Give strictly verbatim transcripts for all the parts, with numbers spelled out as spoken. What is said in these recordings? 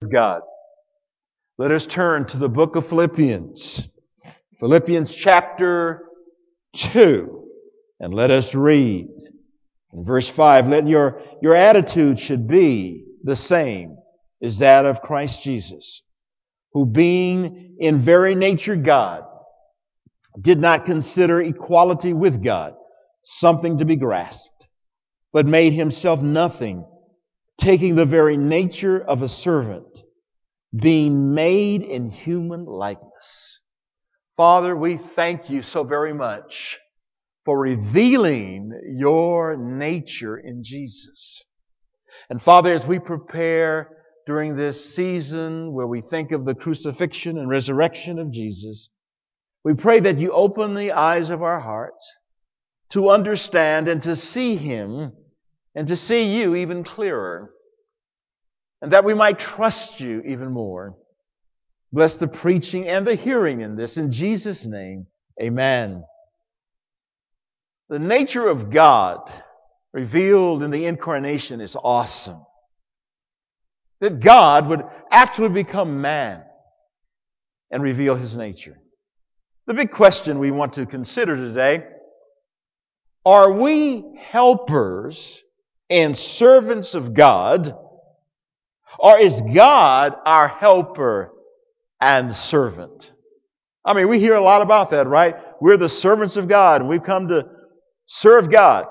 God. Let us turn to the book of Philippians. Philippians chapter two. And let us read. In verse five, let your, your attitude should be the same as that of Christ Jesus, who being in very nature God, did not consider equality with God something to be grasped, but made himself nothing, taking the very nature of a servant, being made in human likeness. Father, we thank you so very much for revealing your nature in Jesus. And Father, as we prepare during this season where we think of the crucifixion and resurrection of Jesus, we pray that you open the eyes of our hearts to understand and to see Him and to see you even clearer, and that we might trust you even more. Bless the preaching and the hearing in this. In Jesus' name, amen. The nature of God revealed in the incarnation is awesome. That God would actually become man and reveal His nature. The big question we want to consider today, are we helpers and servants of God, or is God our helper and servant? I mean, we hear a lot about that, right? We're the servants of God, and we've come to serve God.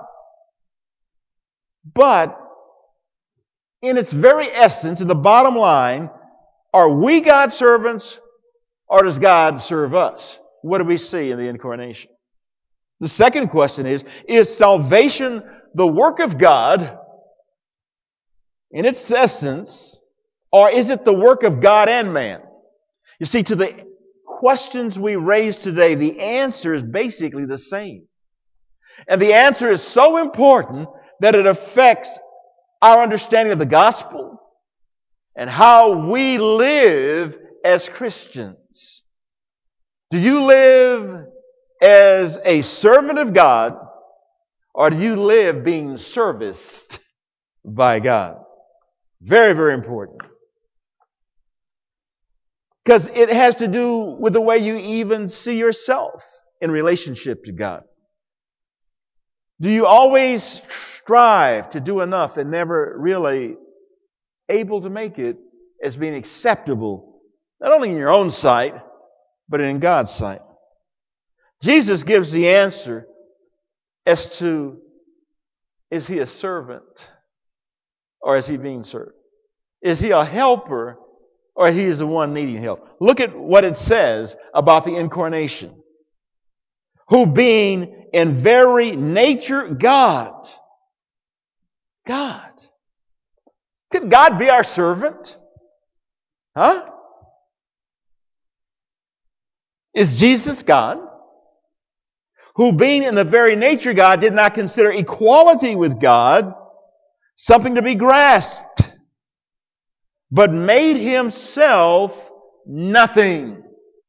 But in its very essence, in the bottom line, are we God's servants, or does God serve us? What do we see in the incarnation? The second question is, is salvation the work of God in its essence, or is it the work of God and man? You see, to the questions we raise today, the answer is basically the same. And the answer is so important that it affects our understanding of the gospel and how we live as Christians. Do you live as a servant of God, or do you live being serviced by God? Very, very important. Because it has to do with the way you even see yourself in relationship to God. Do you always strive to do enough and never really able to make it as being acceptable, not only in your own sight, but in God's sight? Jesus gives the answer as to, is He a servant or is He being served? Is He a helper or He is the one needing help? Look at what it says about the incarnation. Who being in very nature God. God. Could God be our servant? Huh? Is Jesus God? Who being in the very nature God did not consider equality with God something to be grasped, but made Himself nothing.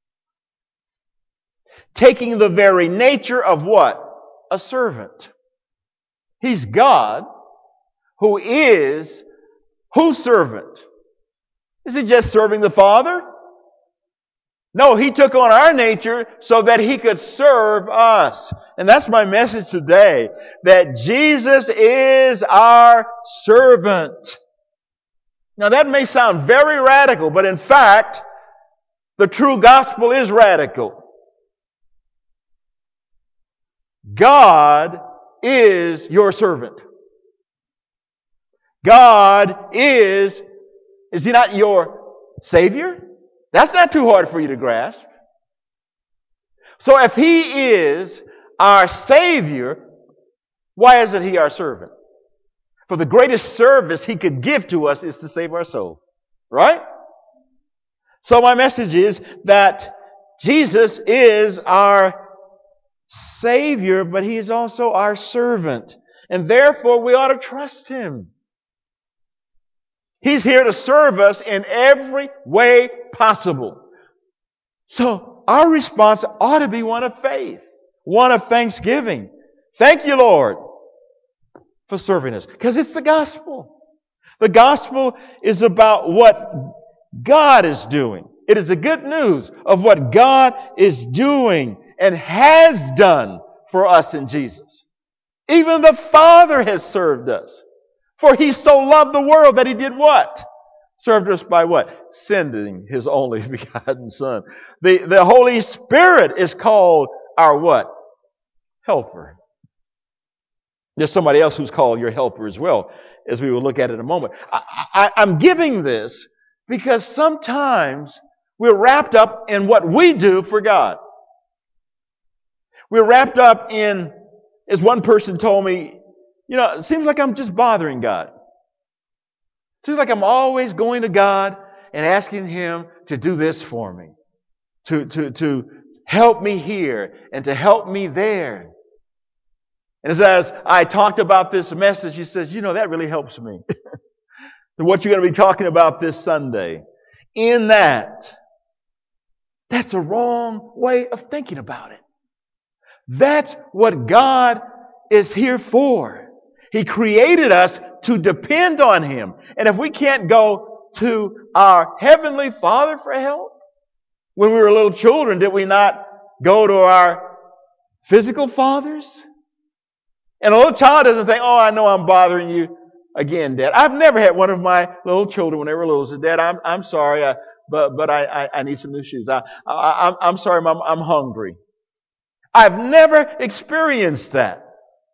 Taking the very nature of what? A servant. He's God who is whose servant? Is He just serving the Father? No, He took on our nature so that He could serve us. And that's my message today, that Jesus is our servant. Now that may sound very radical, but in fact, the true gospel is radical. God is your servant. God is, is He not your Savior? That's not too hard for you to grasp. So if He is our Savior, why isn't He our servant? For the greatest service He could give to us is to save our soul. Right? So my message is that Jesus is our Savior, but He is also our servant. And therefore we ought to trust Him. He's here to serve us in every way possible. So our response ought to be one of faith, one of thanksgiving. Thank you, Lord, for serving us. Because it's the gospel. The gospel is about what God is doing. It is the good news of what God is doing and has done for us in Jesus. Even the Father has served us. For He so loved the world that He did what? Served us by what? Sending His only begotten Son. The, the Holy Spirit is called our what? Helper. There's somebody else who's called your helper as well, as we will look at in a moment. I, I, I'm giving this because sometimes we're wrapped up in what we do for God. We're wrapped up in, as one person told me, you know, it seems like I'm just bothering God. It seems like I'm always going to God and asking Him to do this for me, to, to, to help me here and to help me there. And as I talked about this message, he says, you know, that really helps me. What you're going to be talking about this Sunday. In that, that's a wrong way of thinking about it. That's what God is here for. He created us to depend on Him. And if we can't go to our Heavenly Father for help, when we were little children, did we not go to our physical fathers? And a little child doesn't think, oh, I know I'm bothering you again, Dad. I've never had one of my little children when they were little say, Dad, I'm I'm sorry, I, but but I, I I need some new shoes. I, I I'm sorry, Mom, I'm hungry. I've never experienced that.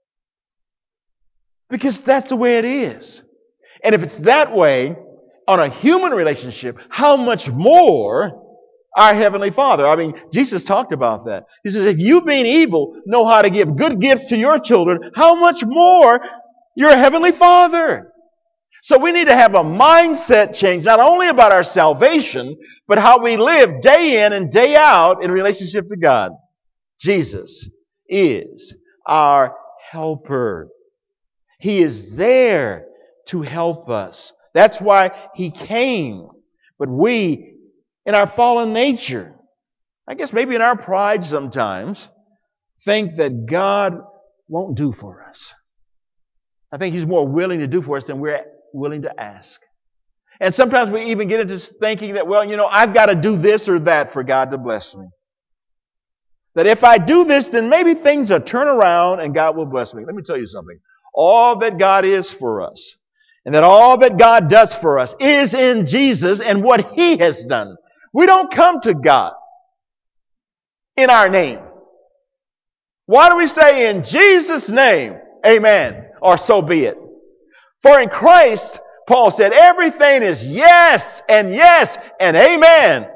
Because that's the way it is. And if it's that way on a human relationship, how much more our Heavenly Father? I mean, Jesus talked about that. He says, if you being evil know how to give good gifts to your children, how much more your Heavenly Father? So we need to have a mindset change, not only about our salvation, but how we live day in and day out in relationship to God. Jesus is our helper. He is there to help us. That's why He came. But we, in our fallen nature, I guess maybe in our pride sometimes, think that God won't do for us. I think He's more willing to do for us than we're willing to ask. And sometimes we even get into thinking that, well, you know, I've got to do this or that for God to bless me. That if I do this, then maybe things will turn around and God will bless me. Let me tell you something. All that God is for us, and that all that God does for us is in Jesus and what He has done. We don't come to God in our name. Why do we say in Jesus' name, amen, or so be it? For in Christ, Paul said, everything is yes and yes and amen.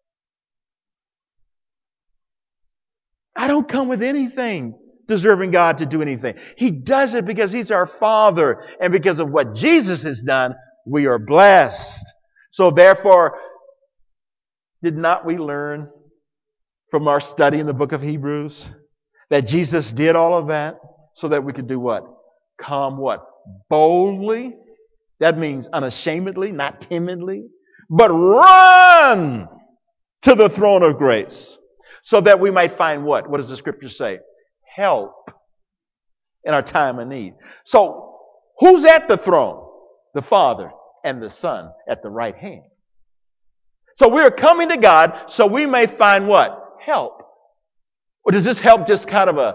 I don't come with anything deserving God to do anything. He does it because He's our Father. And because of what Jesus has done, we are blessed. So therefore, did not we learn from our study in the book of Hebrews that Jesus did all of that so that we could do what? Come what? Boldly. That means unashamedly, not timidly, but run to the throne of grace so that we might find what? What does the scripture say? Help in our time of need. So, who's at the throne? The Father and the Son at the right hand. So we're coming to God so we may find what? Help. Or does this help just kind of a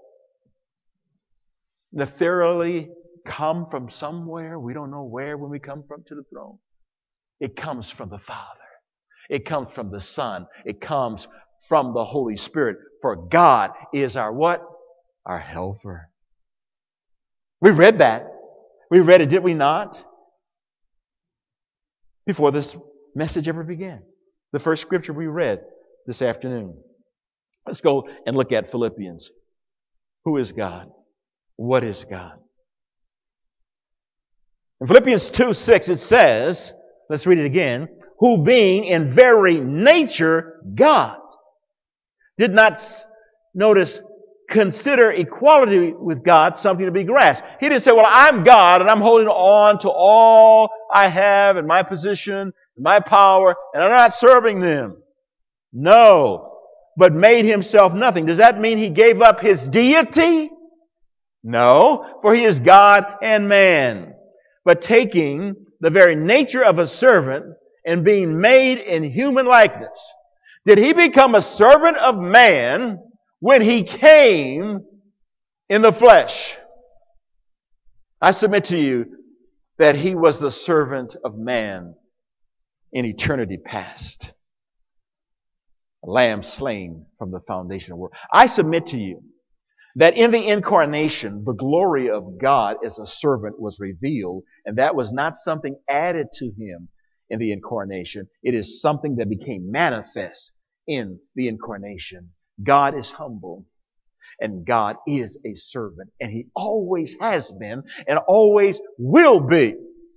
ethereally come from somewhere? We don't know where when we come from to the throne. It comes from the Father. It comes from the Son. It comes from the Holy Spirit. For God is our what? Our helper. We read that. We read it, did we not? Before this message ever began. The first scripture we read this afternoon. Let's go and look at Philippians. Who is God? What is God? In Philippians two six it says, let's read it again, who being in very nature God, did not, notice, consider equality with God something to be grasped. He didn't say, well, I'm God and I'm holding on to all I have and my position, my power, and I'm not serving them. No, but made Himself nothing. Does that mean He gave up His deity? No, for He is God and man. But taking the very nature of a servant and being made in human likeness, did he become a servant of man when he came in the flesh? I submit to you that he was the servant of man in eternity past. A lamb slain from the foundation of the world. I submit to you that in the incarnation, the glory of God as a servant was revealed, and that was not something added to him in the incarnation. It is something that became manifest in the incarnation. God is humble, and God is a servant, and he always has been and always will be.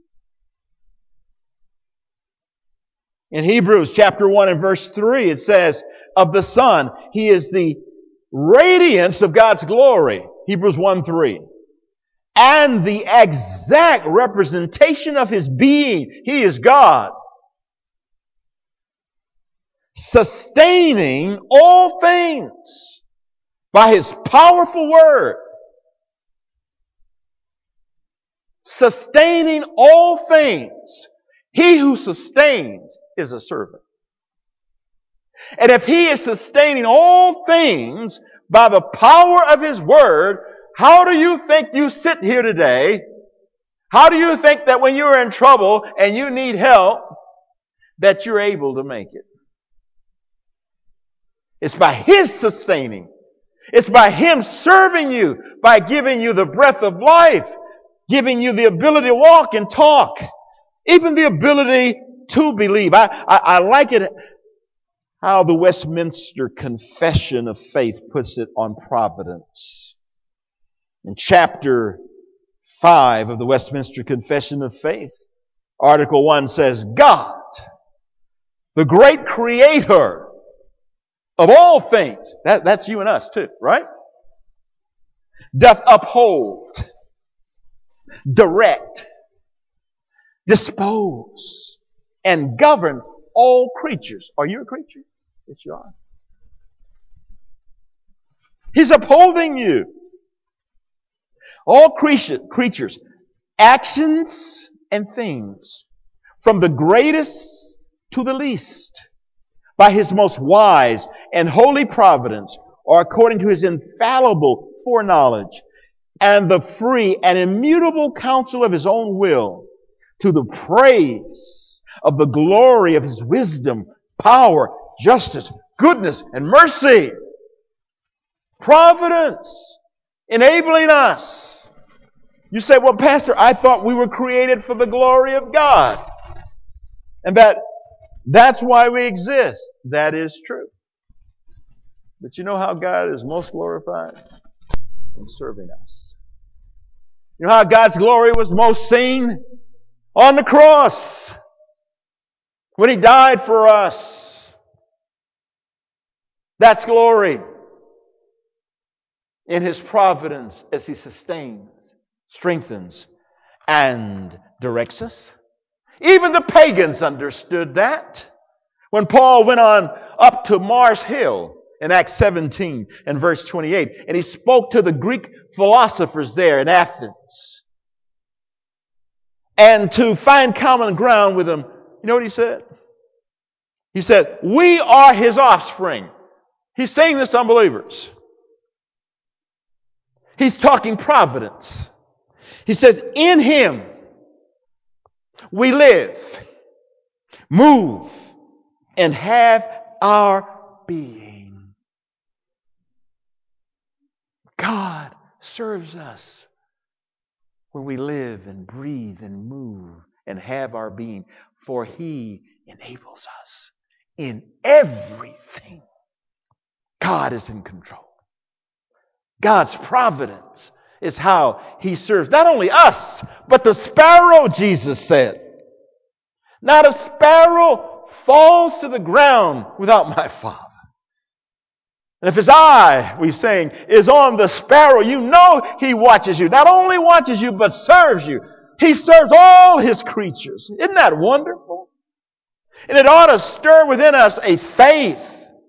In Hebrews chapter one and verse three, it says, of the Son, he is the radiance of God's glory. Hebrews one three. And the exact representation of his being. He is God. Sustaining all things by his powerful word. Sustaining all things. He who sustains is a servant. And if he is sustaining all things by the power of his word, how do you think you sit here today? How do you think that when you're in trouble and you need help, that you're able to make it? It's by his sustaining. It's by him serving you, by giving you the breath of life, giving you the ability to walk and talk, even the ability to believe. I, I, I like it how the Westminster Confession of Faith puts it on providence. In chapter five of the Westminster Confession of Faith, Article one says, God, the great creator of all things, that, that's you and us too, right? Doth uphold, direct, dispose, and govern all creatures. Are you a creature? Yes, you are. He's upholding you. All creature, creatures, actions and things, from the greatest to the least, by his most wise and holy providence, or according to his infallible foreknowledge, and the free and immutable counsel of his own will, to the praise of the glory of his wisdom, power, justice, goodness, and mercy. Providence, enabling us. You say, well, Pastor, I thought we were created for the glory of God. And that that's why we exist. That is true. But you know how God is most glorified? In serving us. You know how God's glory was most seen? On the cross. When he died for us. That's glory. In his providence as he sustains, strengthens, and directs us. Even the pagans understood that. When Paul went on up to Mars Hill in Acts seventeen and verse twenty-eight, and he spoke to the Greek philosophers there in Athens. And to find common ground with them, you know what he said? He said, we are his offspring. He's saying this to unbelievers. He's talking providence. He says, in him we live, move, and have our being. God serves us when we live and breathe and move and have our being, for he enables us in everything. God is in control. God's providence is how he serves not only us, but the sparrow, Jesus said. Not a sparrow falls to the ground without my Father. And if his eye, we sing, is on the sparrow, you know he watches you. Not only watches you, but serves you. He serves all his creatures. Isn't that wonderful? And it ought to stir within us a faith.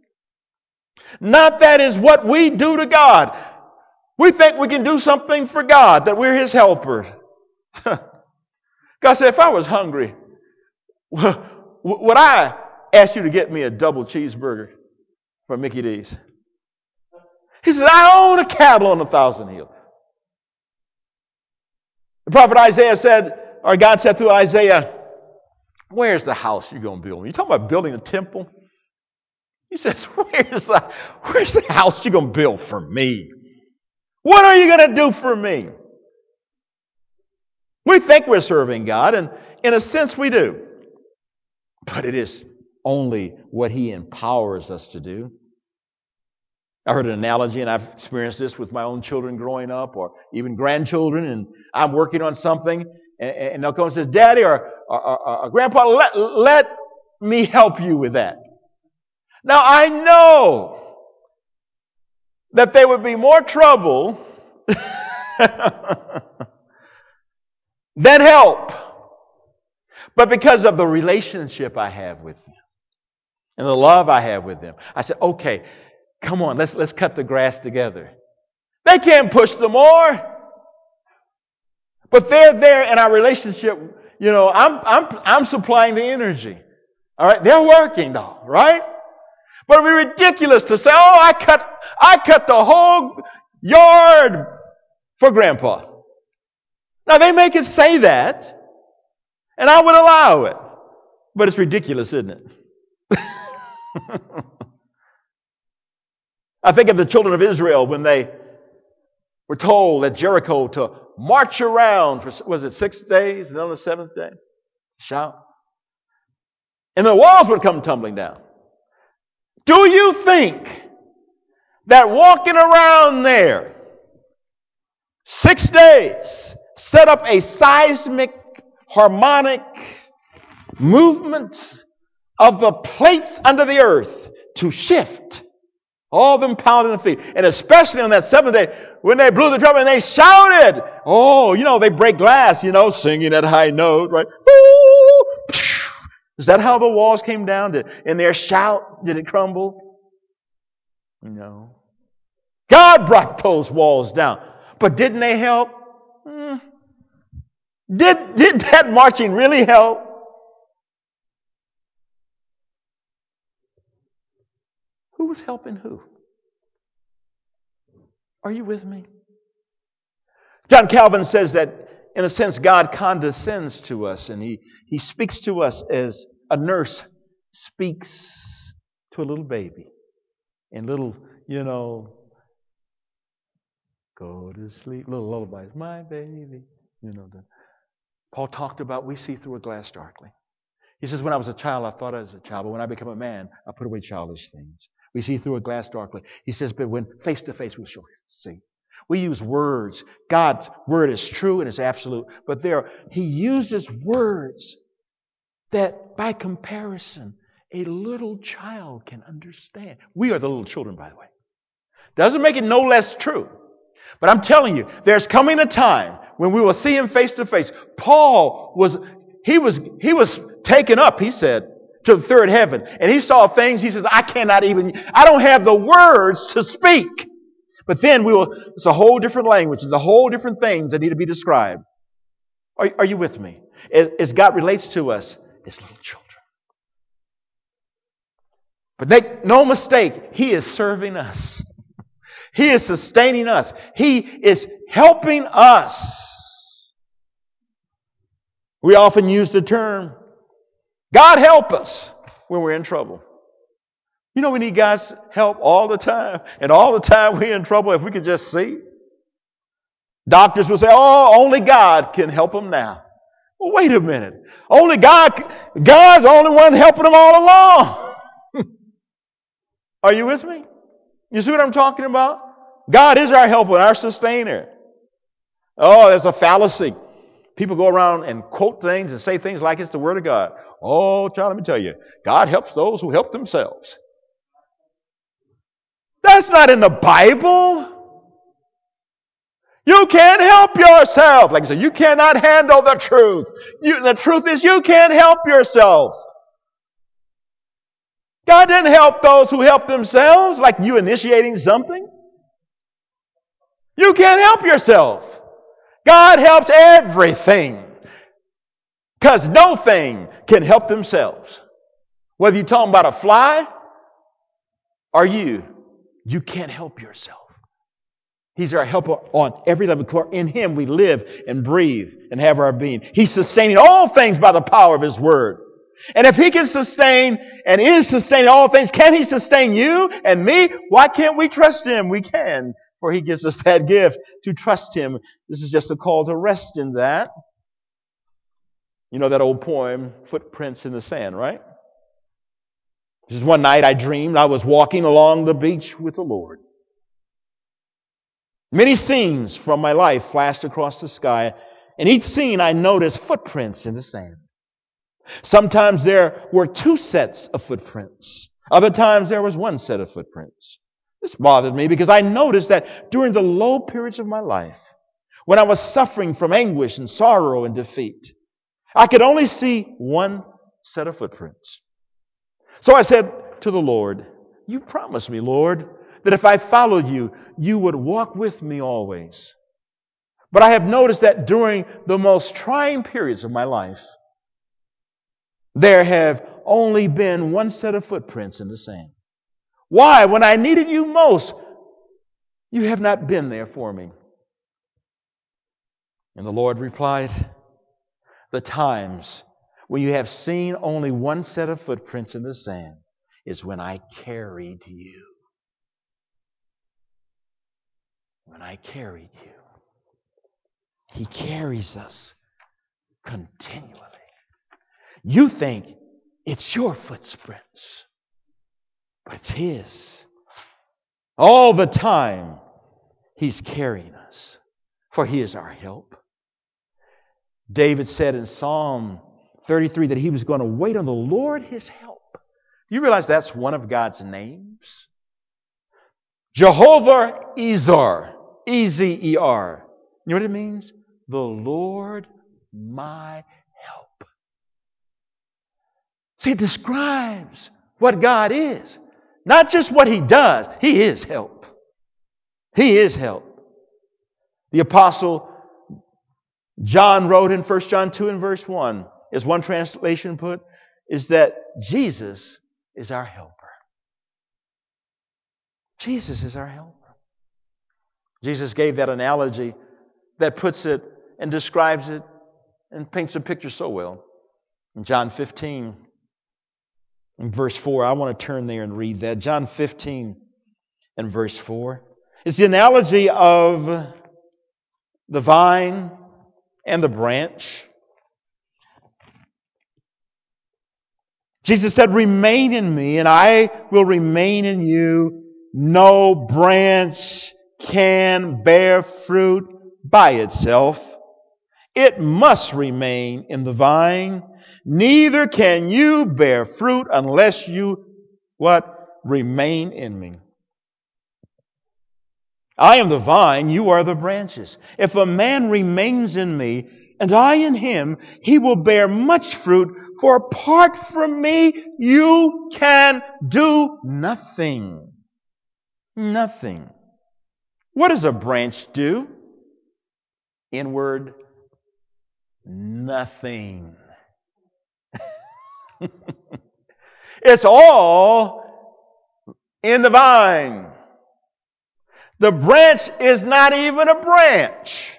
Not that is what we do to God. We think we can do something for God, that we're his helper. God said, if I was hungry, w- would I ask you to get me a double cheeseburger from Mickey D's? He says, I own a cattle on a thousand hills. The prophet Isaiah said, or God said through Isaiah, where's the house you're going to build? You talking about building a temple? He says, where's the, where's the house you're going to build for me? What are you going to do for me? We think we're serving God, and in a sense we do. But it is only what He empowers us to do. I heard an analogy, and I've experienced this with my own children growing up, or even grandchildren, and I'm working on something, and, and they'll come and say, Daddy or, or, or, or Grandpa, let, let me help you with that. Now, I know that there would be more trouble than help. But because of the relationship I have with them and the love I have with them, I said, okay, come on, let's, let's cut the grass together. They can't push the more. But they're there in our relationship. You know, I'm, I'm, I'm supplying the energy. All right, they're working though, right? But it would be ridiculous to say, oh, I cut, I cut the whole yard for Grandpa. Now, they may could say that, and I would allow it. But it's ridiculous, isn't it? I think of the children of Israel when they were told at Jericho to march around for, was it six days? And then on the seventh day, shout. And the walls would come tumbling down. Do you think that walking around there six days set up a seismic, harmonic movement of the plates under the earth to shift? All of them pounding the feet. And especially on that seventh day, when they blew the trumpet and they shouted. Oh, you know, they break glass, you know, singing at high note, right? Is that how the walls came down? Did, in their shout, did it crumble? No. God brought those walls down. But didn't they help? Mm. Did, did that marching really help? Who was helping who? Are you with me? John Calvin says that, in a sense, God condescends to us, and he, he speaks to us as a nurse speaks to a little baby. And little, you know, go to sleep, little lullabies, my baby. You know, the, Paul talked about we see through a glass darkly. He says, when I was a child, I thought I was a child, but when I become a man, I put away childish things. We see through a glass darkly. He says, but when face to face, we'll surely see. We use words. God's word is true and is absolute. But there, He uses words that, by comparison, a little child can understand. We are the little children, by the way. Doesn't make it no less true. But I'm telling you, there's coming a time when we will see Him face to face. Paul was, he was, he was taken up, he said, to the third heaven. And he saw things, he says, I cannot even, I don't have the words to speak. But then we will, it's a whole different language. It's a whole different things that need to be described. Are, are you with me? As, as God relates to us as little children. But make no mistake, He is serving us. He is sustaining us. He is helping us. We often use the term, God help us, when we're in trouble. You know we need God's help all the time. And all the time we're in trouble if we could just see. Doctors will say, oh, only God can help them now. Well, wait a minute. Only God, God's the only one helping them all along. Are you with me? You see what I'm talking about? God is our helper, our sustainer. Oh, there's a fallacy. People go around and quote things and say things like it's the Word of God. Oh, child, let me tell you, God helps those who help themselves. That's not in the Bible. You can't help yourself. Like I said, you cannot handle the truth. You, the truth is you can't help yourself. God didn't help those who help themselves, like you initiating something. You can't help yourself. God helps everything. Because no thing can help themselves. Whether you're talking about a fly or you, you can't help yourself. He's our helper on every level. In Him we live and breathe and have our being. He's sustaining all things by the power of His Word. And if He can sustain and is sustaining all things, can He sustain you and me? Why can't we trust Him? We can, for He gives us that gift to trust Him. This is just a call to rest in that. You know that old poem, Footprints in the Sand, right? Just one night I dreamed I was walking along the beach with the Lord. Many scenes from my life flashed across the sky, and each scene I noticed footprints in the sand. Sometimes there were two sets of footprints. Other times there was one set of footprints. This bothered me because I noticed that during the low periods of my life, when I was suffering from anguish and sorrow and defeat, I could only see one set of footprints. So I said to the Lord, you promised me, Lord, that if I followed you, you would walk with me always. But I have noticed that during the most trying periods of my life, there have only been one set of footprints in the sand. Why? When I needed you most, you have not been there for me. And the Lord replied, the times when you have seen only one set of footprints in the sand is when I carried you. When I carried you. He carries us continually. You think it's your footprints, but it's His. All the time, He's carrying us, for He is our help. David said in Psalm thirty-three that he was going to wait on the Lord, His help. You realize that's one of God's names? Jehovah Ezar, E Z E R. You know what it means? The Lord my help. See, it describes what God is. Not just what He does. He is help. He is help. The Apostle John wrote in First John two and verse one, as one translation put, is that Jesus is our helper. Jesus is our helper. Jesus gave that analogy that puts it and describes it and paints a picture so well. In John fifteen, in verse four, I want to turn there and read that. John fifteen and verse four. It's the analogy of the vine and the branch. Jesus said, remain in me and I will remain in you. No branch can bear fruit by itself. It must remain in the vine. Neither can you bear fruit unless you, what? Remain in me. I am the vine, you are the branches. If a man remains in me, and I in him, he will bear much fruit, for apart from me, you can do nothing. Nothing. What does a branch do? Inward, nothing. It's all in the vine. The branch is not even a branch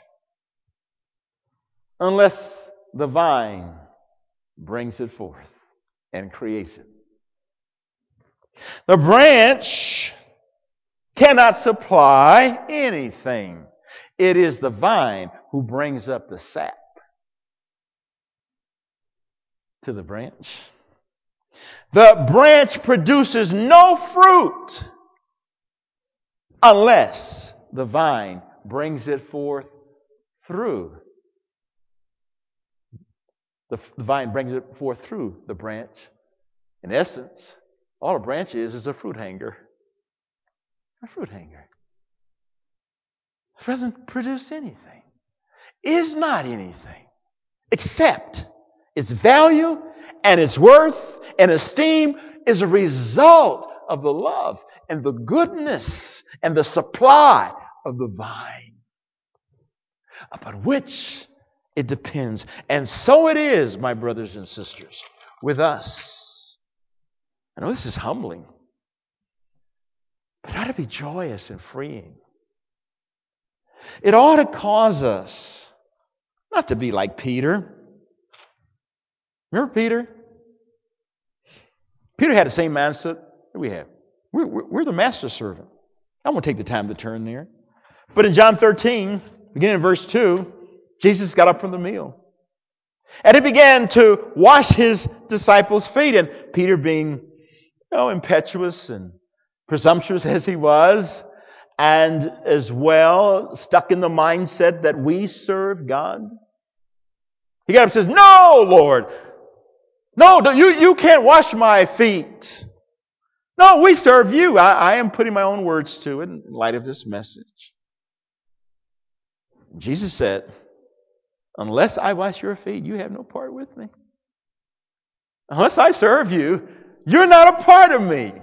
unless the vine brings it forth and creates it. The branch cannot supply anything. It is the vine who brings up the sap to the branch. The branch produces no fruit unless the vine brings it forth through. The vine brings it forth through the branch. In essence, all a branch is is a fruit hanger. A fruit hanger. It doesn't produce anything. Is not anything. Except its value and its worth and esteem is a result of the love and the goodness and the supply of the vine upon which it depends. And so it is, my brothers and sisters, with us. I know this is humbling, but it ought to be joyous and freeing. It ought to cause us not to be like Peter. Remember Peter? Peter had the same mindset that we have. We're, we're, we're the master servant. I won't take the time to turn there. But in John thirteen, beginning in verse two, Jesus got up from the meal. And he began to wash his disciples' feet. And Peter, being you know, impetuous and presumptuous as he was, and as well stuck in the mindset that we serve God, he got up and says, "No, Lord. No, you, you can't wash my feet. No, we serve you." I, I am putting my own words to it in light of this message. Jesus said, "Unless I wash your feet, you have no part with me. Unless I serve you, you're not a part of me."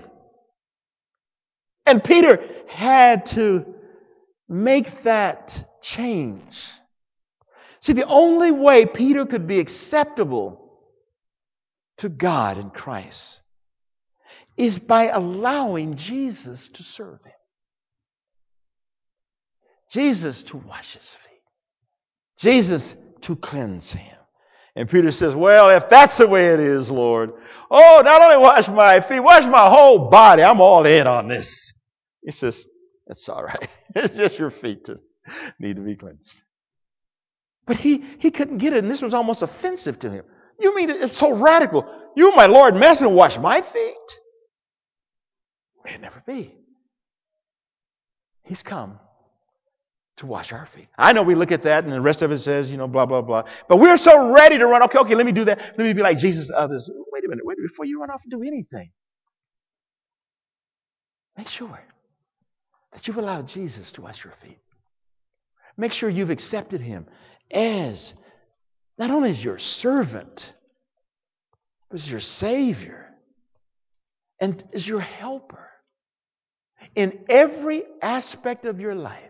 And Peter had to make that change. See, the only way Peter could be acceptable to God in Christ is by allowing Jesus to serve him. Jesus to wash his feet. Jesus to cleanse him. And Peter says, "Well, if that's the way it is, Lord, oh, not only wash my feet, wash my whole body. I'm all in on this." He says, "That's all right. It's just your feet that need to be cleansed." But he, he couldn't get it, and this was almost offensive to him. "You mean it's so radical? You, my Lord and Master, wash my feet?" May it never be. He's come to wash our feet. I know we look at that and the rest of it says, you know, blah, blah, blah. But we're so ready to run. Okay, okay, let me do that. Let me be like Jesus to others. Wait a minute. Wait a minute. Before you run off and do anything, make sure that you've allowed Jesus to wash your feet. Make sure you've accepted him as not only as your servant, but as your Savior and as your helper in every aspect of your life.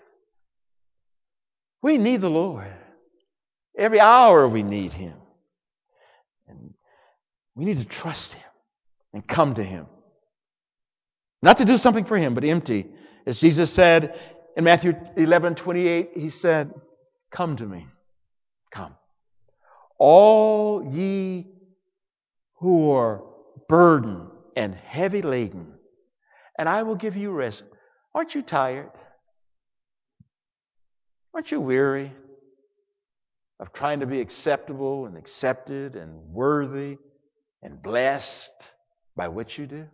We need the Lord. Every hour we need him. And we need to trust him and come to him. Not to do something for him, but empty. As Jesus said in Matthew eleven twenty-eight, he said, "Come to me. Come. All ye who are burdened and heavy laden, and I will give you rest." Aren't you tired? Aren't you weary of trying to be acceptable and accepted and worthy and blessed by what you do?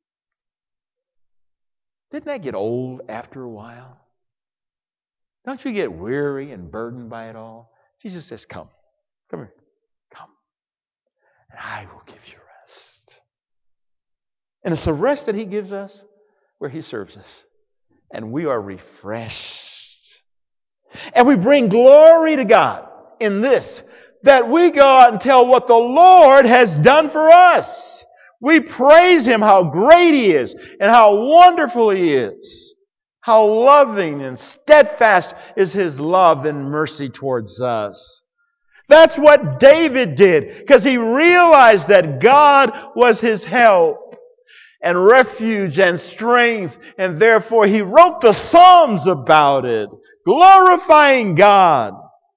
Didn't that get old after a while? Don't you get weary and burdened by it all? Jesus says, "Come. Come here. Come. And I will give you rest." And it's the rest that he gives us where he serves us. And we are refreshed. And we bring glory to God in this, that we go out and tell what the Lord has done for us. We praise him how great he is and how wonderful he is. How loving and steadfast is his love and mercy towards us. That's what David did, because he realized that God was his help and refuge and strength, and therefore he wrote the Psalms about it, glorifying God.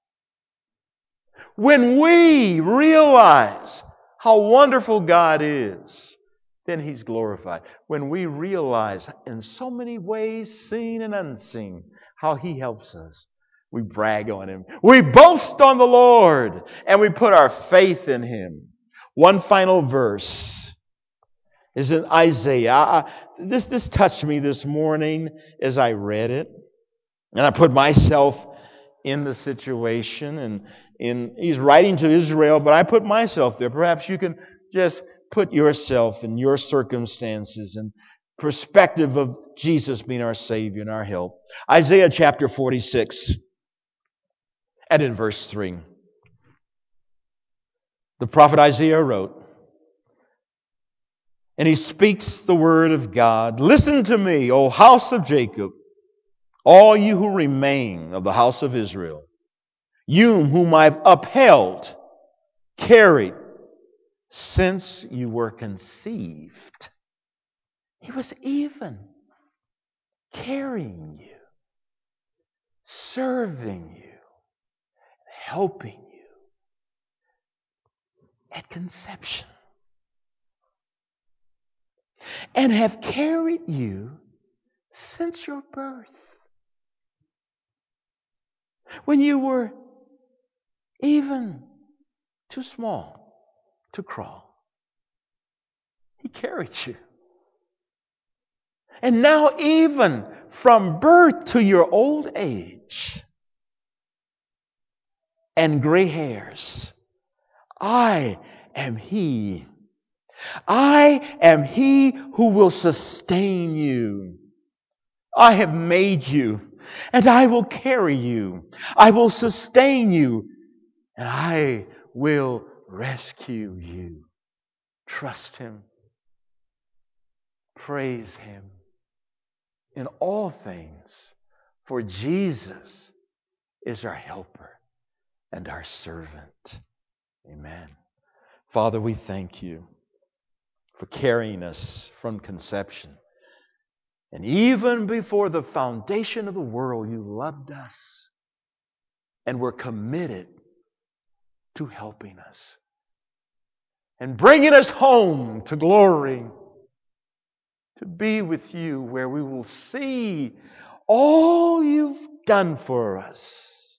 When we realize how wonderful God is, then he's glorified. When we realize in so many ways, seen and unseen, how he helps us, we brag on him. We boast on the Lord, and we put our faith in him. One final verse is in Isaiah. I, this, this touched me this morning as I read it. And I put myself in the situation. And in, he's writing to Israel, but I put myself there. Perhaps you can just put yourself in your circumstances and perspective of Jesus being our Savior and our help. Isaiah chapter forty-six. And in verse three. The prophet Isaiah wrote, and he speaks the word of God. "Listen to me, O house of Jacob, all you who remain of the house of Israel, you whom I've upheld, carried, since you were conceived. He was even carrying you, serving you, helping you at conception, and have carried you since your birth. When you were even too small to crawl, He carried you. And now, even from birth to your old age and gray hairs, I am He. I am He who will sustain you. I have made you, and I will carry you. I will sustain you, and I will rescue you. Trust Him. Praise Him in all things, for Jesus is our helper and our servant. Amen. Father, we thank You for carrying us from conception. And even before the foundation of the world, You loved us and were committed to helping us and bringing us home to glory, to be with You, where we will see all You've done for us.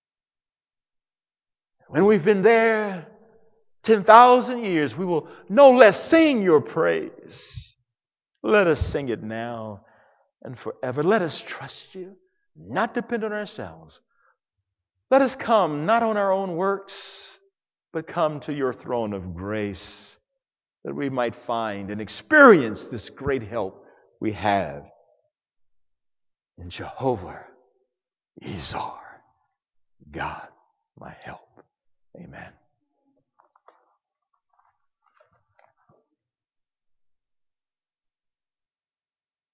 When we've been there ten thousand years, we will no less sing Your praise. Let us sing it now and forever. Let us trust You, not depend on ourselves. Let us come not on our own works, but come to Your throne of grace, that we might find and experience this great help we have in Jehovah is our God, my help. Amen.